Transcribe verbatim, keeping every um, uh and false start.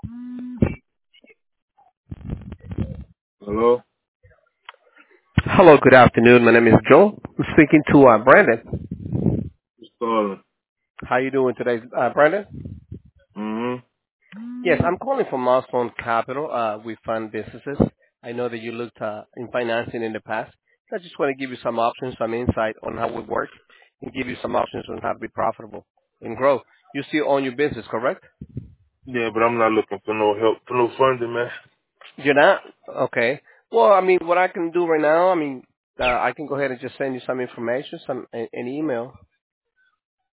Hello? Hello, good afternoon. My name is Joe. I'm speaking to uh, Brandon. Who's calling? How you doing today, uh, Brandon? Mm-hmm. Yes, I'm calling from Milestone Capital. Uh, we fund businesses. I know that you looked uh, in financing in the past. I just want to give you some options, some insight on how we work, and give you some options on how to be profitable and grow. You still own your business, correct? Yeah, but I'm not looking for no help, for no funding, man. You're not? Okay. Well, I mean, what I can do right now, I mean, uh, I can go ahead and just send you some information, some an an email.